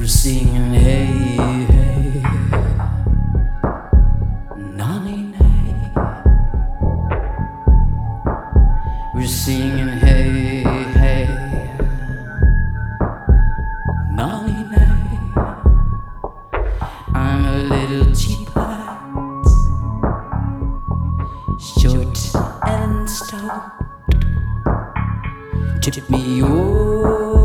singing hey, hey, nanny, nay. We're singing hey, hey, nanny, nay. I'm a little teapot, short and stout. Tip me over